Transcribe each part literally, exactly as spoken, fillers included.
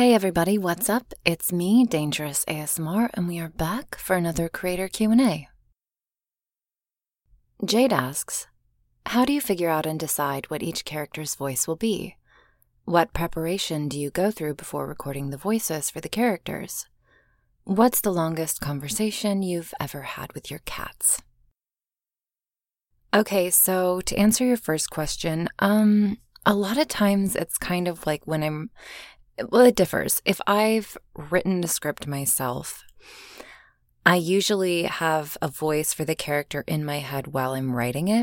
Hey everybody, what's up? It's me, Dangerous A S M R, and we are back for another Creator Q and A. Jade asks, how do you figure out and decide what each character's voice will be? What preparation do you go through before recording the voices for the characters? What's the longest conversation you've ever had with your cats? Okay, so to answer your first question, um, a lot of times it's kind of like when I'm Well, it differs. If I've written the script myself, I usually have a voice for the character in my head while I'm writing it.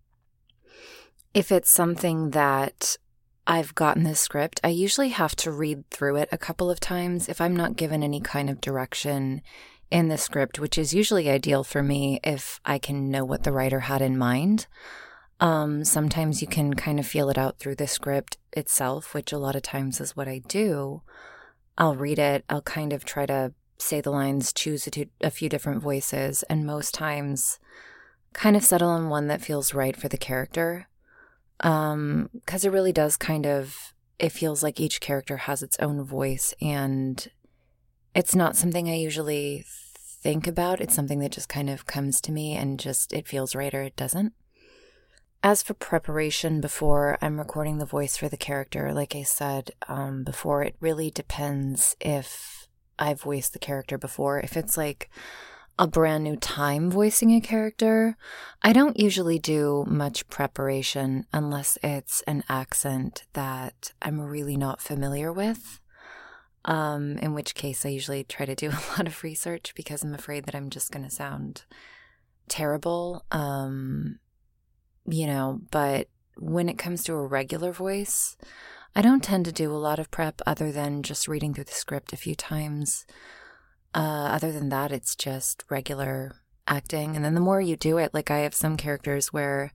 If it's something that I've gotten the script, I usually have to read through it a couple of times if I'm not given any kind of direction in the script, which is usually ideal for me if I can know what the writer had in mind. Um, sometimes you can kind of feel it out through the script itself, which a lot of times is what I do. I'll read it. I'll kind of try to say the lines, choose a, two, a few different voices, and most times kind of settle on one that feels right for the character. Um, because it really does kind of, it feels like each character has its own voice, and it's not something I usually think about. It's something that just kind of comes to me and just it feels right or it doesn't. As for preparation before I'm recording the voice for the character, like I said um, before, it really depends if I've voiced the character before. If it's like a brand new time voicing a character, I don't usually do much preparation unless it's an accent that I'm really not familiar with, um, in which case I usually try to do a lot of research because I'm afraid that I'm just going to sound terrible. Um... You know, but when it comes to a regular voice, I don't tend to do a lot of prep other than just reading through the script a few times. Uh, other than that, it's just regular acting. And then the more you do it, like I have some characters where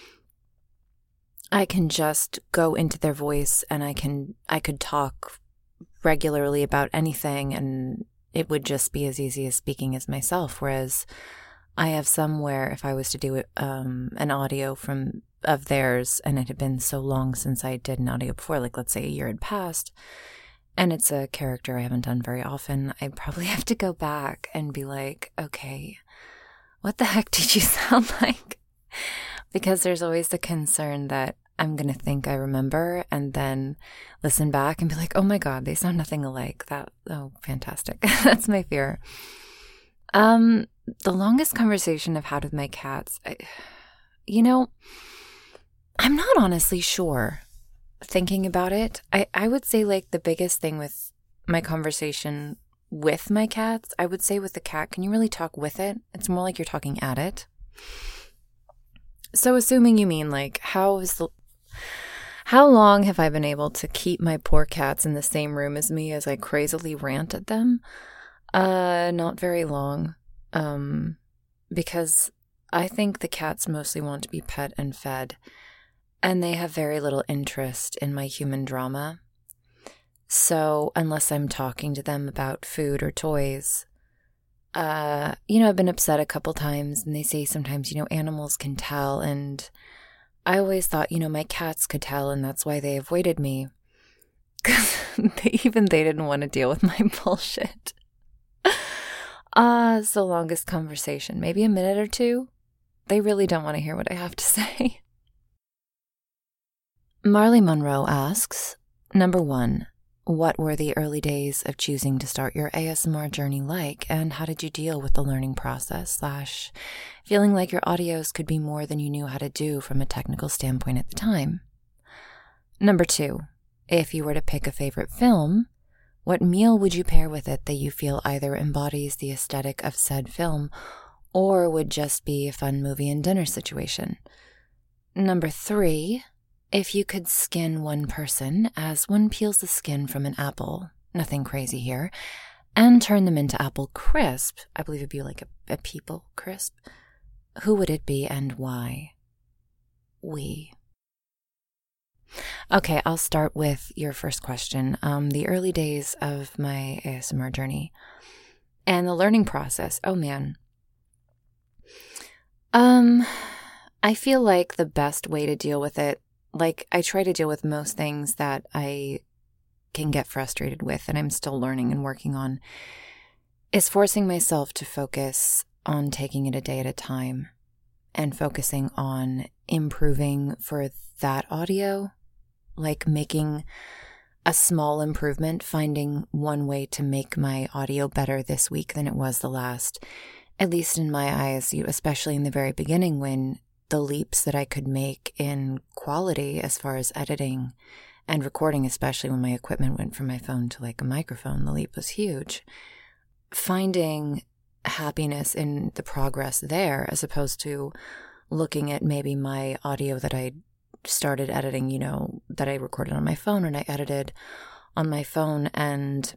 I can just go into their voice and I can, I could talk regularly about anything and it would just be as easy as speaking as myself. Whereas I have some where if I was to do it, um, an audio from of theirs and it had been so long since I did an audio before, like let's say a year had passed, and it's a character I haven't done very often, I probably have to go back and be like, okay, what the heck did you sound like? Because there's always the concern that I'm going to think I remember and then listen back and be like, oh my God, they sound nothing alike. That, oh, fantastic. That's my fear. Um, the longest conversation I've had with my cats, I, you know, I'm not honestly sure. Thinking about it, I, I would say like the biggest thing with my conversation with my cats, I would say with the cat, can you really talk with it? It's more like you're talking at it. So assuming you mean like, how is the, how long have I been able to keep my poor cats in the same room as me as I crazily rant at them? Uh, not very long, um, because I think the cats mostly want to be pet and fed, and they have very little interest in my human drama. So unless I'm talking to them about food or toys, uh, you know, I've been upset a couple times, and they say sometimes, you know, animals can tell, and I always thought, you know, my cats could tell, and that's why they avoided me, because they, even they didn't want to deal with my bullshit. Ah, uh, it's the longest conversation. Maybe a minute or two. They really don't want to hear what I have to say. Marley Monroe asks, number one, what were the early days of choosing to start your A S M R journey like, and how did you deal with the learning process slash feeling like your audios could be more than you knew how to do from a technical standpoint at the time? Number two, if you were to pick a favorite film, what meal would you pair with it that you feel either embodies the aesthetic of said film or would just be a fun movie and dinner situation? Number three, if you could skin one person as one peels the skin from an apple, nothing crazy here, and turn them into apple crisp, I believe it'd be like a, a people crisp, who would it be and why? We. Okay, I'll start with your first question. Um, the early days of my A S M R journey and the learning process. Oh man. Um, I feel like the best way to deal with it, like I try to deal with most things that I can get frustrated with, and I'm still learning and working on, is forcing myself to focus on taking it a day at a time and focusing on improving for that audio, like making a small improvement, finding one way to make my audio better this week than it was the last, at least in my eyes, especially in the very beginning when the leaps that I could make in quality as far as editing and recording, especially when my equipment went from my phone to like a microphone, the leap was huge. Finding happiness in the progress there as opposed to looking at maybe my audio that I started editing, you know, that I recorded on my phone and I edited on my phone, and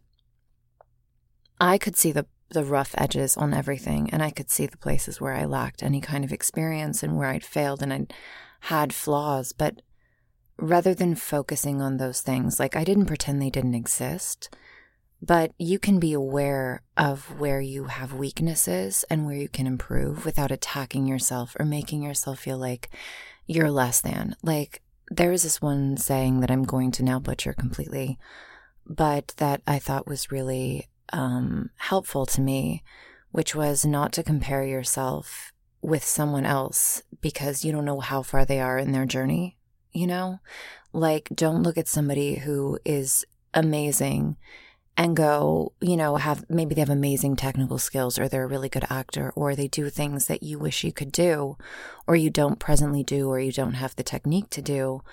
I could see the the rough edges on everything, and I could see the places where I lacked any kind of experience and where I'd failed and I'd had flaws. But rather than focusing on those things, like I didn't pretend they didn't exist, but you can be aware of where you have weaknesses and where you can improve without attacking yourself or making yourself feel like you're less than. Like there is this one saying that I'm going to now butcher completely, but that I thought was really um, helpful to me, which was not to compare yourself with someone else because you don't know how far they are in their journey, you know? Like, don't look at somebody who is amazing and go, you know, have maybe they have amazing technical skills, or they're a really good actor, or they do things that you wish you could do, or you don't presently do, or you don't have the technique to do.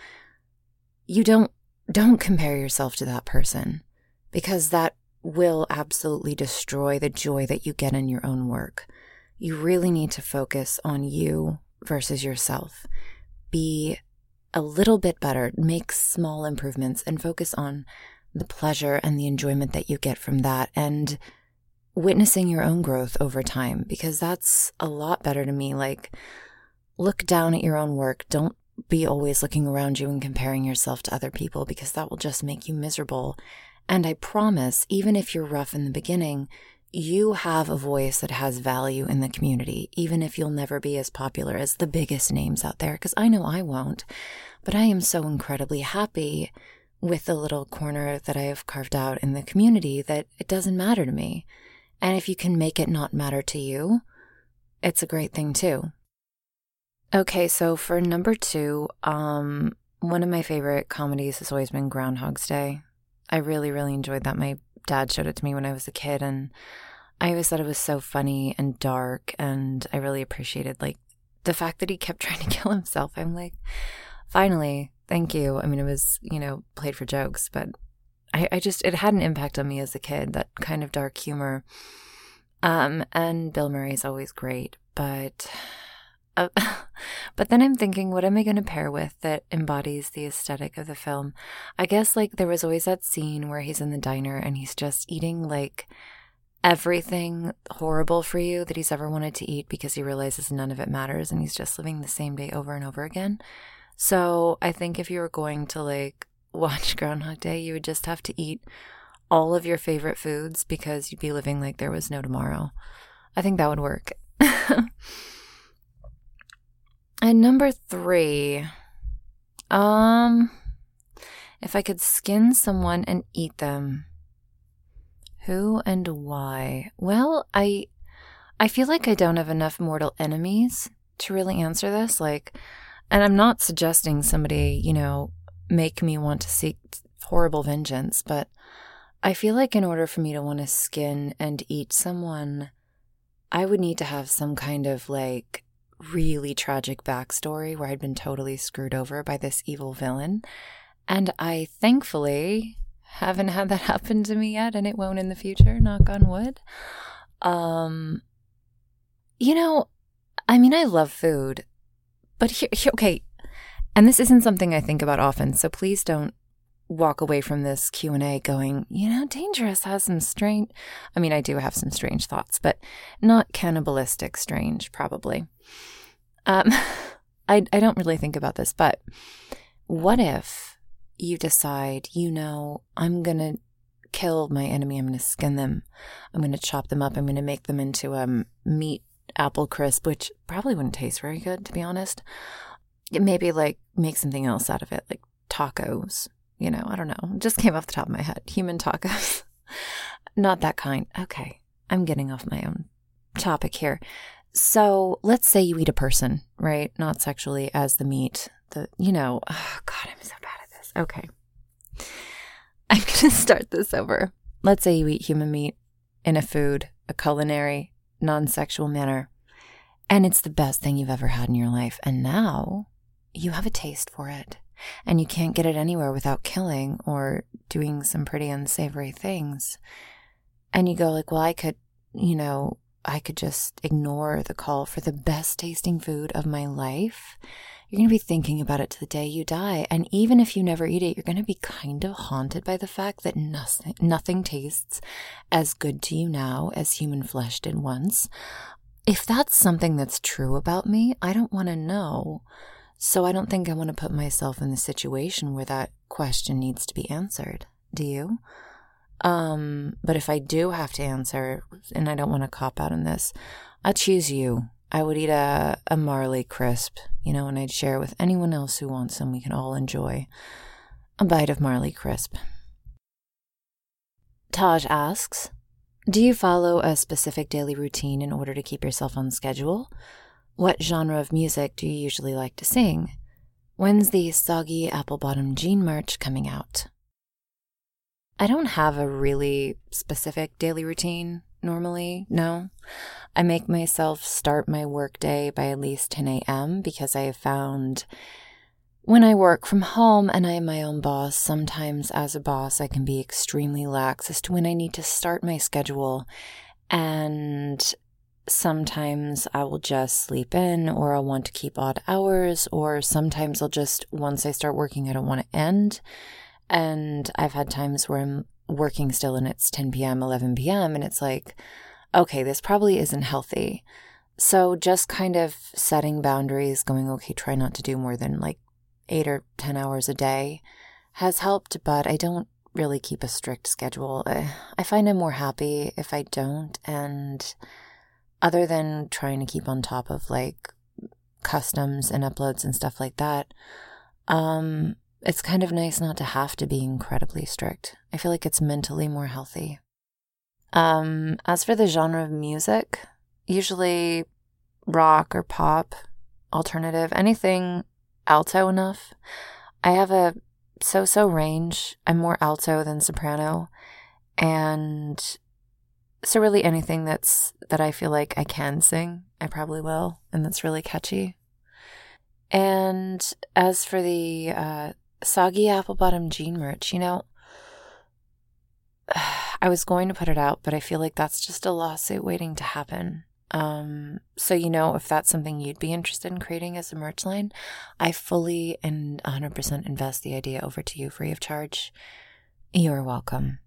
You don't, don't compare yourself to that person, because that will absolutely destroy the joy that you get in your own work. You really need to focus on you versus yourself. Be a little bit better, make small improvements, and focus on the pleasure and the enjoyment that you get from that, and witnessing your own growth over time, because that's a lot better to me. Like, look down at your own work. Don't be always looking around you and comparing yourself to other people, because that will just make you miserable. And I promise, even if you're rough in the beginning, you have a voice that has value in the community, even if you'll never be as popular as the biggest names out there, because I know I won't. But I am so incredibly happy with the little corner that I have carved out in the community that it doesn't matter to me. And if you can make it not matter to you, it's a great thing too. Okay, so for number two, um, one of my favorite comedies has always been Groundhog's Day. I really, really enjoyed that. My dad showed it to me when I was a kid, and I always thought it was so funny and dark, and I really appreciated, like, the fact that he kept trying to kill himself. I'm like, finally, thank you. I mean, it was, you know, played for jokes, but I, I just, it had an impact on me as a kid, that kind of dark humor. Um, and Bill Murray's always great, but, uh, but then I'm thinking, what am I going to pair with that embodies the aesthetic of the film? I guess, like, there was always that scene where he's in the diner and he's just eating, like, everything horrible for you that he's ever wanted to eat because he realizes none of it matters and he's just living the same day over and over again. So I think if you were going to, like, watch Groundhog Day, you would just have to eat all of your favorite foods because you'd be living like there was no tomorrow. I think that would work. And number three, um, if I could skin someone and eat them, who and why? Well, I, I feel like I don't have enough mortal enemies to really answer this. Like, and I'm not suggesting somebody, you know, make me want to seek horrible vengeance, but I feel like in order for me to want to skin and eat someone, I would need to have some kind of, like, really tragic backstory where I'd been totally screwed over by this evil villain. And I thankfully haven't had that happen to me yet, and it won't in the future, knock on wood. Um, you know, I mean, I love food. But here, here, okay, and this isn't something I think about often, so please don't walk away from this Q and A going, you know, Dangerous has some strange, I mean, I do have some strange thoughts, but not cannibalistic strange, probably. Um, I, I don't really think about this, but what if you decide, you know, I'm going to kill my enemy, I'm going to skin them, I'm going to chop them up, I'm going to make them into um, meat apple crisp, which probably wouldn't taste very good, to be honest. Maybe, like, make something else out of it, like tacos, You know, I don't know. It just came off the top of my head. Human tacos. Not that kind. Okay. I'm getting off my own topic here. So let's say you eat a person, right? Not sexually, as the meat. The, you know, oh God, I'm so bad at this. Okay. I'm going to start this over. Let's say you eat human meat in a food, a culinary, non-sexual manner, and it's the best thing you've ever had in your life. And now you have a taste for it, and you can't get it anywhere without killing or doing some pretty unsavory things. And you go like, well, I could, you know, I could just ignore the call for the best tasting food of my life. You're going to be thinking about it to the day you die. And even if you never eat it, you're going to be kind of haunted by the fact that nothing, nothing tastes as good to you now as human flesh did once. If that's something that's true about me, I don't want to know. So I don't think I want to put myself in the situation where that question needs to be answered. Do you? Um, but if I do have to answer, and I don't want to cop out on this, I'll choose you. I would eat a, a Marley crisp, you know, and I'd share it with anyone else who wants them. We can all enjoy a bite of Marley crisp. Taj asks, do you follow a specific daily routine in order to keep yourself on schedule? What genre of music do you usually like to sing? When's the Soggy Apple Bottom Jean merch coming out? I don't have a really specific daily routine normally, no. I make myself start my workday by at least ten a.m. because I have found when I work from home and I am my own boss, sometimes as a boss I can be extremely lax as to when I need to start my schedule, and sometimes I will just sleep in, or I'll want to keep odd hours, or sometimes I'll just, once I start working, I don't want to end. And I've had times where I'm working still and it's ten p.m., eleven p.m. and it's like, okay, this probably isn't healthy. So just kind of setting boundaries, going, okay, try not to do more than like eight or ten hours a day has helped, but I don't really keep a strict schedule. I find I'm more happy if I don't. And other than trying to keep on top of like customs and uploads and stuff like that, um, it's kind of nice not to have to be incredibly strict. I feel like it's mentally more healthy. Um, as for the genre of music, usually rock or pop, alternative, anything alto enough. I have a so-so range. I'm more alto than soprano. And so really anything that's that I feel like I can sing, I probably will. And that's really catchy. And as for the uh, Soggy Apple Bottom Jean merch, you know, I was going to put it out, but I feel like that's just a lawsuit waiting to happen. Um, so, you know, if that's something you'd be interested in creating as a merch line, I fully and one hundred percent invest the idea over to you free of charge. You're welcome.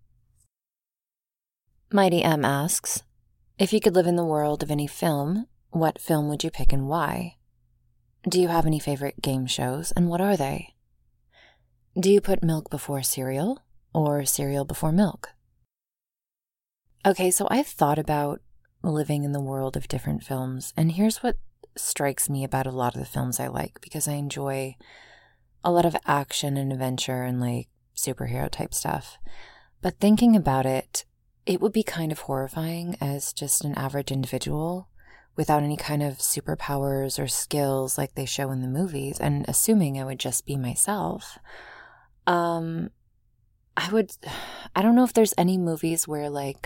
Mighty M asks, if you could live in the world of any film, what film would you pick and why? Do you have any favorite game shows, and what are they? Do you put milk before cereal, or cereal before milk? Okay, so I've thought about living in the world of different films, and here's what strikes me about a lot of the films I like, because I enjoy a lot of action and adventure and like superhero type stuff. But thinking about it, it would be kind of horrifying as just an average individual without any kind of superpowers or skills like they show in the movies, and assuming I would just be myself. Um, I would, I don't know if there's any movies where like,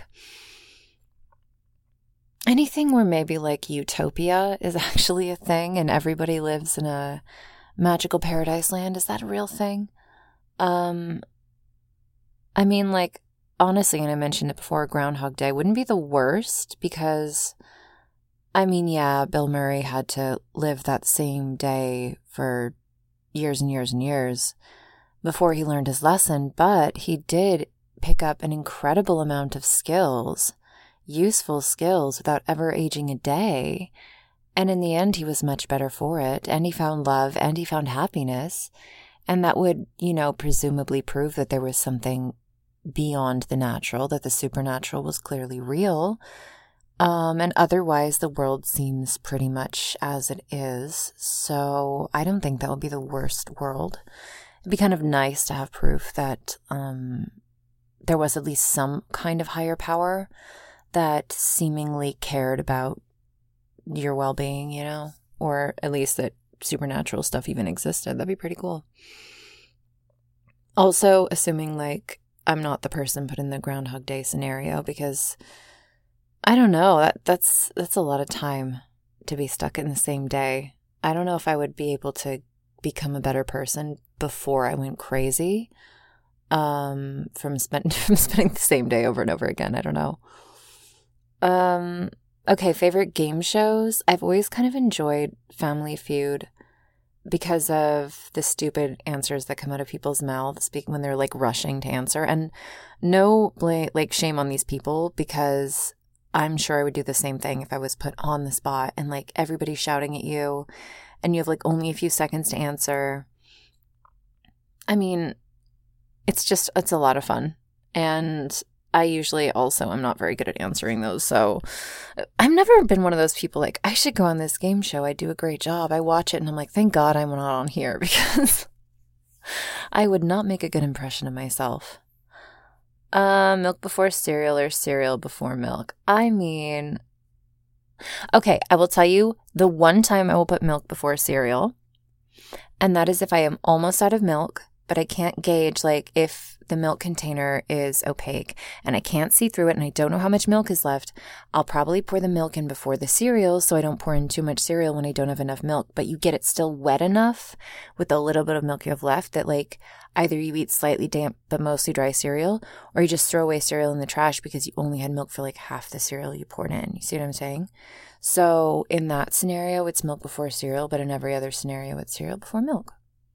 anything where maybe like utopia is actually a thing and everybody lives in a magical paradise land. Is that a real thing? Um, I mean, like, honestly, and I mentioned it before, Groundhog Day wouldn't be the worst because, I mean, yeah, Bill Murray had to live that same day for years and years and years before he learned his lesson, but he did pick up an incredible amount of skills, useful skills, without ever aging a day. And in the end, he was much better for it, and he found love, and he found happiness, and that would, you know, presumably prove that there was something beyond the natural, that the supernatural was clearly real. Um, and otherwise, the world seems pretty much as it is. So I don't think that would be the worst world. it'd be kind of nice to have proof that um, there was at least some kind of higher power that seemingly cared about your well-being, you know, or at least that supernatural stuff even existed. That'd be pretty cool. Also, assuming like I'm not the person put in the Groundhog Day scenario, because I don't know, that that's that's a lot of time to be stuck in the same day. I don't know if I would be able to become a better person before I went crazy um, from, spend- from spending the same day over and over again. I don't know. Um, okay, favorite game shows. I've always kind of enjoyed Family Feud because of the stupid answers that come out of people's mouths when they're like rushing to answer. And no bla- like shame on these people, because I'm sure I would do the same thing if I was put on the spot and like everybody's shouting at you and you have like only a few seconds to answer. I mean, it's just, it's a lot of fun. And I usually also am not very good at answering those. So I've never been one of those people like, I should go on this game show. I do a great job. I watch it and I'm like, thank God I'm not on here, because I would not make a good impression of myself. Uh, milk before cereal or cereal before milk. I mean, okay, I will tell you the one time I will put milk before cereal, and that is if I am almost out of milk, but I can't gauge, like, if the milk container is opaque and I can't see through it and I don't know how much milk is left, I'll probably pour the milk in before the cereal so I don't pour in too much cereal when I don't have enough milk. But you get it still wet enough with the little bit of milk you have left that, like, either you eat slightly damp but mostly dry cereal, or you just throw away cereal in the trash because you only had milk for, like, half the cereal you poured in. You see what I'm saying? So in that scenario, it's milk before cereal, but in every other scenario, it's cereal before milk.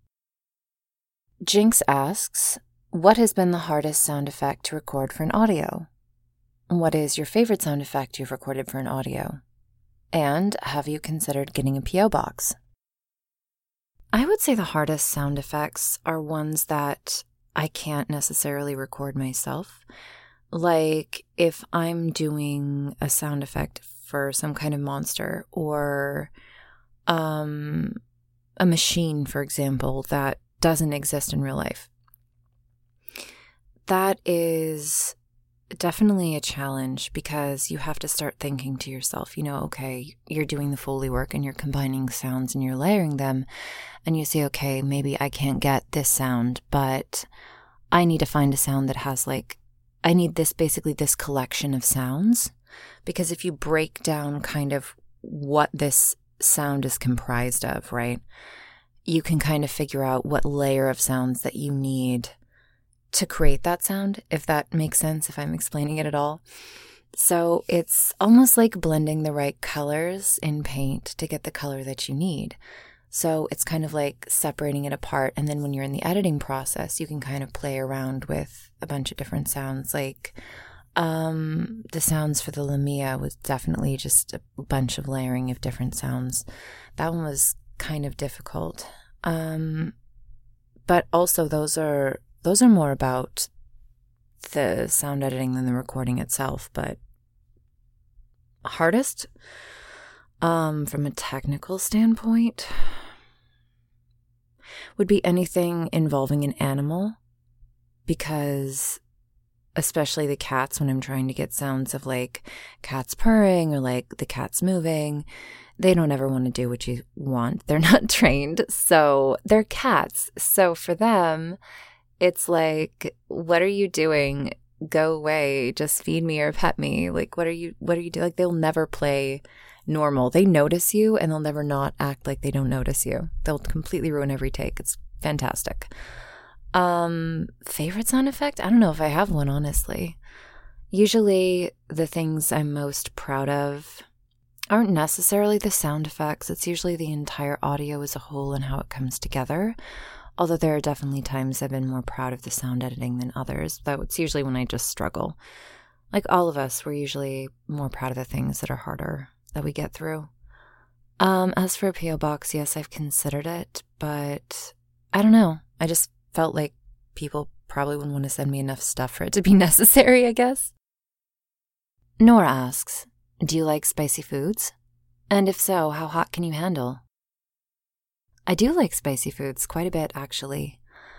Jinx asks, what has been the hardest sound effect to record for an audio? What is your favorite sound effect you've recorded for an audio? And have you considered getting a P O box? I would say the hardest sound effects are ones that I can't necessarily record myself. Like if I'm doing a sound effect for some kind of monster, or um, a machine, for example, that doesn't exist in real life. That is definitely a challenge, because you have to start thinking to yourself, you know, okay, you're doing the Foley work and you're combining sounds and you're layering them, and you say, okay, maybe I can't get this sound, but I need to find a sound that has like, I need this, basically this collection of sounds, because if you break down kind of what this sound is comprised of, right, you can kind of figure out what layer of sounds that you need to create that sound, if that makes sense, if I'm explaining it at all. So it's almost like blending the right colors in paint to get the color that you need. So it's kind of like separating it apart. And then when you're in the editing process, you can kind of play around with a bunch of different sounds. Like um, the sounds for the Lamia was definitely just a bunch of layering of different sounds. That one was kind of difficult. Um, but also those are those are more about the sound editing than the recording itself. But hardest, um, from a technical standpoint, would be anything involving an animal, because especially the cats, when I'm trying to get sounds of like cats purring or like the cats moving, they don't ever want to do what you want. They're not trained. So they're cats. So for them, it's like, what are you doing? Go away. Just feed me or pet me. Like, what are you, what are you doing? Like, they'll never play normal. They notice you and they'll never not act like they don't notice you. They'll completely ruin every take. It's fantastic. Um, favorite sound effect? I don't know if I have one, honestly. Usually the things I'm most proud of aren't necessarily the sound effects. It's usually the entire audio as a whole and how it comes together. Although there are definitely times I've been more proud of the sound editing than others. Though it's usually when I just struggle. Like all of us, we're usually more proud of the things that are harder that we get through. Um, as for a P O box, yes, I've considered it, but I don't know. I just felt like people probably wouldn't want to send me enough stuff for it to be necessary, I guess. Nora asks, do you like spicy foods? And if so, how hot can you handle? I do like spicy foods quite a bit, actually.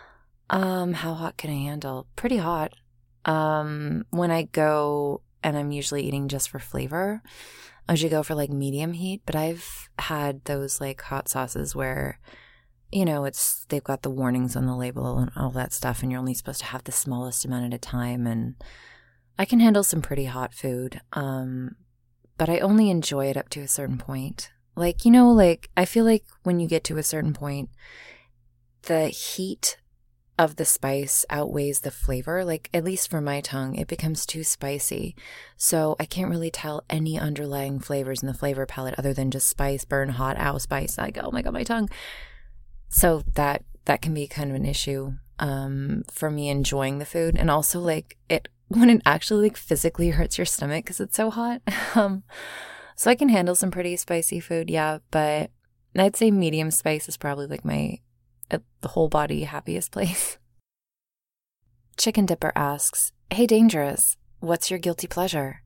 Um, how hot can I handle? Pretty hot. Um, when I go, and I'm usually eating just for flavor, I usually go for like medium heat, but I've had those like hot sauces where, you know, it's they've got the warnings on the label and all that stuff, and you're only supposed to have the smallest amount at a time, and I can handle some pretty hot food. Um, but I only enjoy it up to a certain point. Like, you know, like I feel like when you get to a certain point, the heat of the spice outweighs the flavor. Like, at least for my tongue, it becomes too spicy. So I can't really tell any underlying flavors in the flavor palette other than just spice, burn, hot, ow, spice. Like, oh my God, my tongue. So that that can be kind of an issue um, for me enjoying the food. And also, like, it when it actually like physically hurts your stomach because it's so hot. um, so I can handle some pretty spicy food, yeah. But I'd say medium spice is probably like my at the whole body happiest place. Chicken Dipper asks, "Hey Dangerous, what's your guilty pleasure?"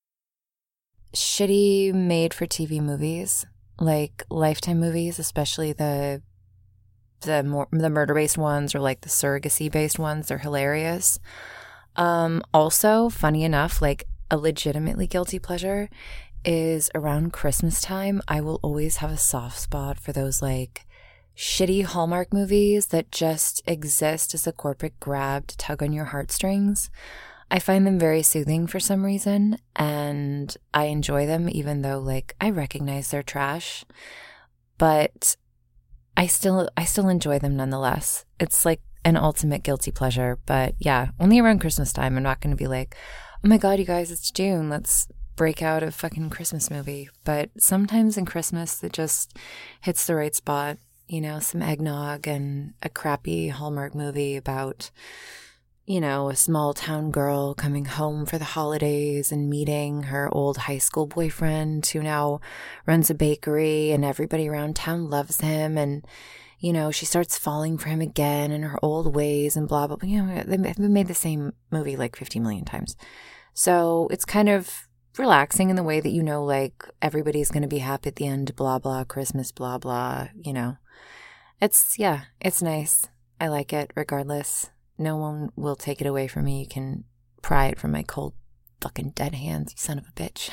Shitty made-for-T V movies, like Lifetime movies, especially the the more the murder-based ones or like the surrogacy-based ones. They're hilarious. Um, also, funny enough, like a legitimately guilty pleasure is around Christmas time. I will always have a soft spot for those like shitty Hallmark movies that just exist as a corporate grab to tug on your heartstrings. I find them very soothing for some reason, and I enjoy them even though like I recognize they're trash, but I still I still enjoy them nonetheless. It's like an ultimate guilty pleasure, but yeah, only around Christmas time. I'm not going to be like, oh my God, you guys, it's June, let's break out a fucking Christmas movie. But sometimes in Christmas, it just hits the right spot. You know, some eggnog and a crappy Hallmark movie about, you know, a small town girl coming home for the holidays and meeting her old high school boyfriend who now runs a bakery and everybody around town loves him. And, you know, she starts falling for him again in her old ways and blah, blah, blah. You know, they've made the same movie like fifty million times. So it's kind of relaxing in the way that, you know, like everybody's going to be happy at the end, blah, blah, Christmas, blah, blah, you know. It's, yeah, it's nice. I like it regardless. No one will take it away from me. You can pry it from my cold fucking dead hands, you son of a bitch.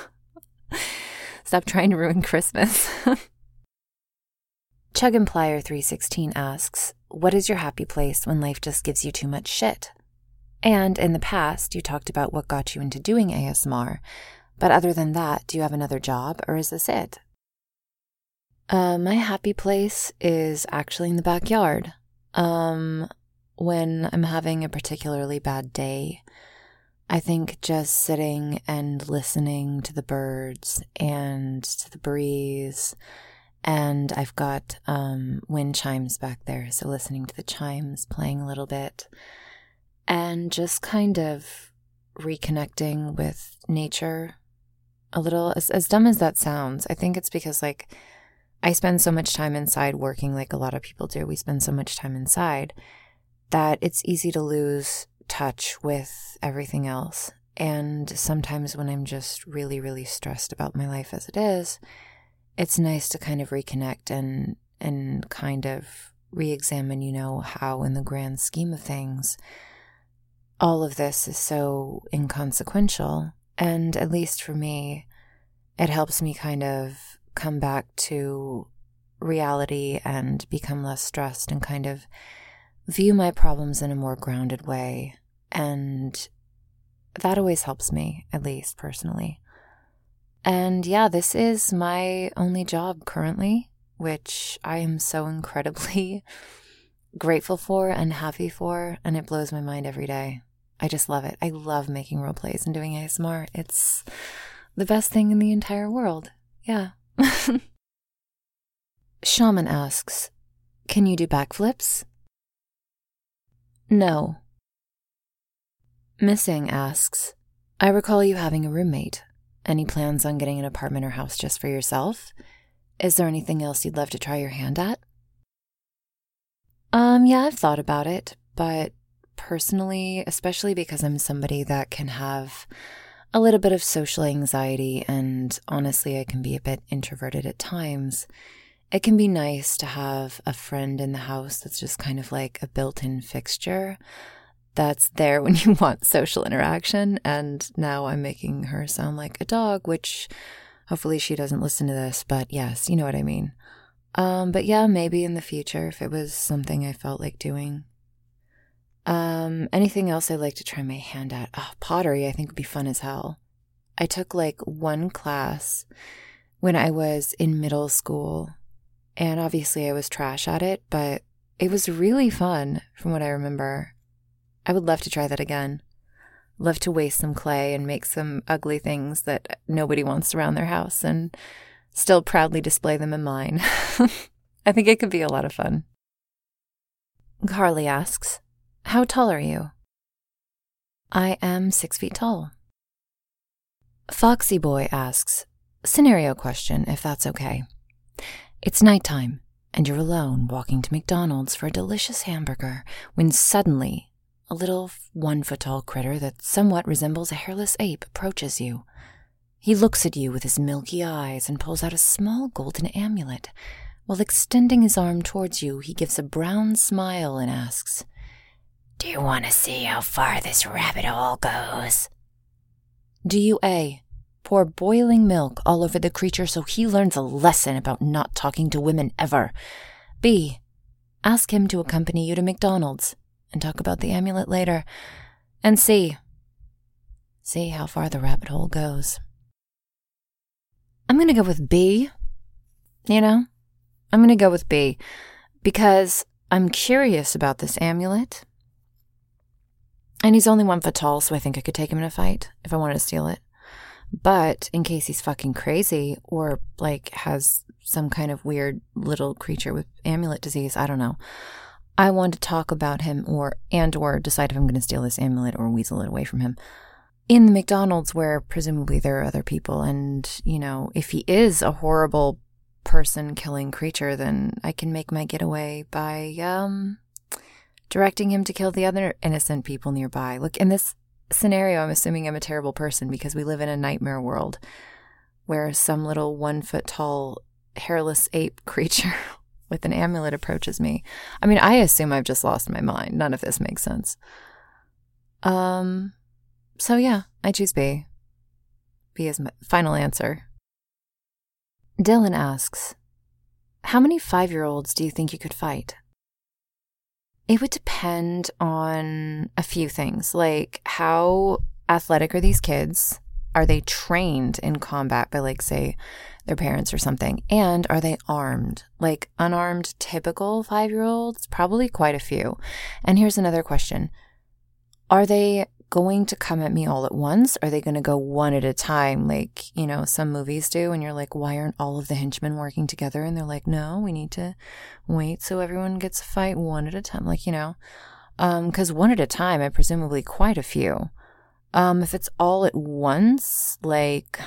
Stop trying to ruin Christmas. Chugimplier three sixteen asks, what is your happy place when life just gives you too much shit? And in the past, you talked about what got you into doing A S M R, but other than that, do you have another job or is this it? Uh, my happy place is actually in the backyard. Um, when I'm having a particularly bad day, I think just sitting and listening to the birds and to the breeze, and I've got um, wind chimes back there, so listening to the chimes, playing a little bit, and just kind of reconnecting with nature a little. As, as dumb as that sounds, I think it's because, like, I spend so much time inside working like a lot of people do. We spend so much time inside that it's easy to lose touch with everything else. And sometimes when I'm just really, really stressed about my life as it is, it's nice to kind of reconnect and and kind of re-examine, you know, how in the grand scheme of things, all of this is so inconsequential. And at least for me, it helps me kind of come back to reality and become less stressed and kind of view my problems in a more grounded way. And that always helps me, at least personally. And yeah, this is my only job currently, which I am so incredibly grateful for and happy for, and it blows my mind every day. I just love it. I love making role plays and doing A S M R. It's the best thing in the entire world. Yeah. Shaman asks, can you do backflips? No. Missing asks, I recall you having a roommate. Any plans on getting an apartment or house just for yourself? Is there anything else you'd love to try your hand at? Um, yeah, I've thought about it, but personally, especially because I'm somebody that can have a little bit of social anxiety, and honestly, I can be a bit introverted at times, it can be nice to have a friend in the house that's just kind of like a built-in fixture that's there when you want social interaction. And now I'm making her sound like a dog, which hopefully she doesn't listen to this, but yes, you know what I mean. Um, but yeah, maybe in the future if it was something I felt like doing. Um, anything else I'd like to try my hand at? Oh, pottery I think would be fun as hell. I took like one class when I was in middle school, and obviously I was trash at it, but it was really fun from what I remember. I would love to try that again. Love to waste some clay and make some ugly things that nobody wants around their house and still proudly display them in mine. I think it could be a lot of fun. Carly asks, how tall are you? I am six feet tall. Foxy Boy asks, scenario question, if that's okay. It's nighttime, and you're alone walking to McDonald's for a delicious hamburger when suddenly a little one-foot-tall critter that somewhat resembles a hairless ape approaches you. He looks at you with his milky eyes and pulls out a small golden amulet. While extending his arm towards you, he gives a brown smile and asks, do you want to see how far this rabbit hole goes? Do you A, pour boiling milk all over the creature so he learns a lesson about not talking to women ever? B, ask him to accompany you to McDonald's and talk about the amulet later? And C, see how far the rabbit hole goes. I'm going to go with B, you know? I'm going to go with B because I'm curious about this amulet. And he's only one foot tall, so I think I could take him in a fight if I wanted to steal it. But in case he's fucking crazy or, like, has some kind of weird little creature with amulet disease, I don't know. I want to talk about him or and or decide if I'm going to steal this amulet or weasel it away from him. In the McDonald's where presumably there are other people and, you know, if he is a horrible person-killing creature, then I can make my getaway by, um... directing him to kill the other innocent people nearby. Look, in this scenario, I'm assuming I'm a terrible person because we live in a nightmare world where some little one-foot-tall, hairless ape creature with an amulet approaches me. I mean, I assume I've just lost my mind. None of this makes sense. Um, so yeah, I choose B. B is my final answer. Dylan asks, how many five-year-olds do you think you could fight? It would depend on a few things, like how athletic are these kids? Are they trained in combat by, like, say, their parents or something? And are they armed? Like, unarmed, typical five-year-olds? Probably quite a few. And here's another question. Are they going to come at me all at once? Are they going to go one at a time like, you know, some movies do? And you're like, why aren't all of the henchmen working together? And they're like, no, we need to wait so everyone gets a fight one at a time. Like, you know, um, because one at a time, I presumably quite a few. Um, if it's all at once, like,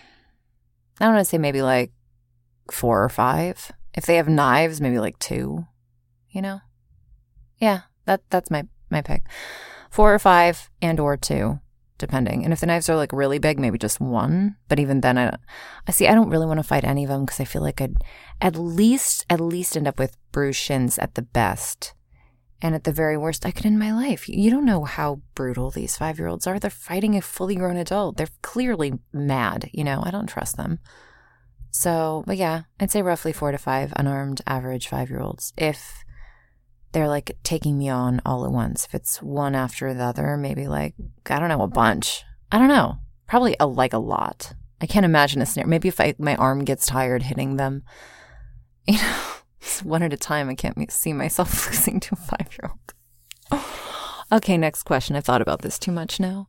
I don't want to say maybe like four or five. If they have knives, maybe like two, you know? Yeah, that that's my, my pick. Four or five and or two, depending. And if the knives are like really big, maybe just one. But even then, I don't, I see, I don't really want to fight any of them because I feel like I'd at least, at least end up with bruised shins at the best. And at the very worst, I could end my life. You don't know how brutal these five-year-olds are. They're fighting a fully grown adult. They're clearly mad, you know. I don't trust them. So, but yeah, I'd say roughly four to five unarmed average five-year-olds. If they're like taking me on all at once. If it's one after the other, maybe like, I don't know, a bunch. I don't know. Probably a, like a lot. I can't imagine a scenario. Maybe if I, my arm gets tired hitting them, you know, one at a time, I can't see myself losing to a five-year-old. Okay, next question. I've thought about this too much now.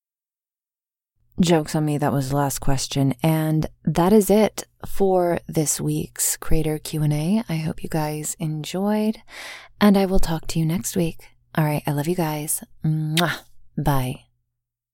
Joke's on me, that was the last question. And that is it for this week's Creator Q and A. I hope you guys enjoyed, and I will talk to you next week. All right, I love you guys. Mwah. Bye.